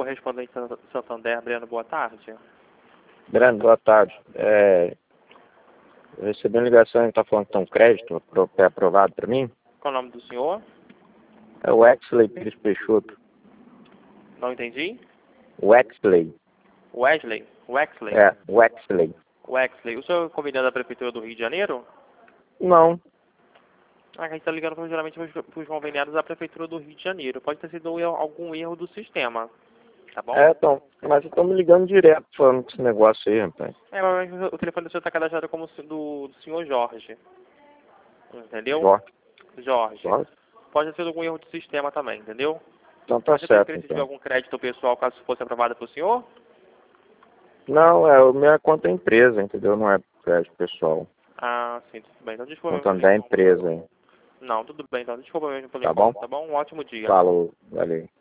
correspondente Santander, Breno, boa tarde. Breno, boa tarde. Eu recebi uma ligação e está falando que tem um crédito aprovado para mim. Qual o nome do senhor? É o Wexley Pires Peixoto. Não entendi. Wexley. Wesley? Wexley? É, Wexley. Wexley. O senhor é convidado da Prefeitura do Rio de Janeiro? Não. A gente está ligando geralmente para os conveniados da Prefeitura do Rio de Janeiro. Pode ter sido algum erro do sistema. Tá bom? Então, mas estão me ligando direto falando desse negócio aí, rapaz. Mas o telefone do senhor está cadastrado como do senhor Jorge. Entendeu? Jorge. Jorge. Pode ter sido algum erro do sistema também, entendeu? Então tá Você certo, tem que então. algum crédito pessoal caso fosse aprovado para o senhor? Não, a minha conta é empresa, entendeu? Não é crédito pessoal. Ah, sim, tudo bem. Então desculpa Conta mesmo. da empresa, hein? Não, tudo bem. Então desculpa mesmo pelo Tá incômodo, bom? tá bom? Um ótimo dia. Falou, valeu.